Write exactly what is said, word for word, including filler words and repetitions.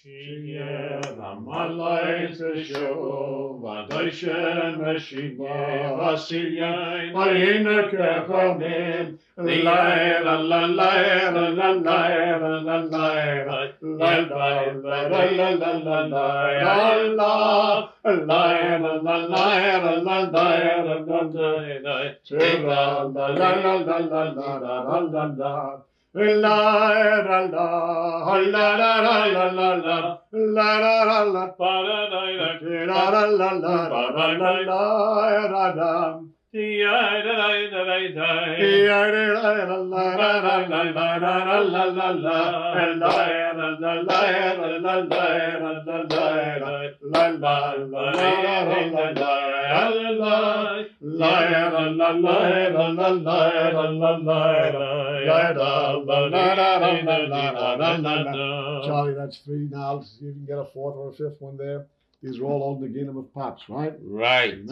Shia Ramalai Sesho Vadoshan Mashia Vasilyan Marina Kafanim La la la la la la la la la la la la la La la la la la la la la la la la la la ba da da da la la la la ba da da la da da ya da da da da ya da da la la la la la la la la la la la la la la la Charlie, that's three now. You can get a fourth or a fifth one there. These are all old Naginim of Pops, right? Right.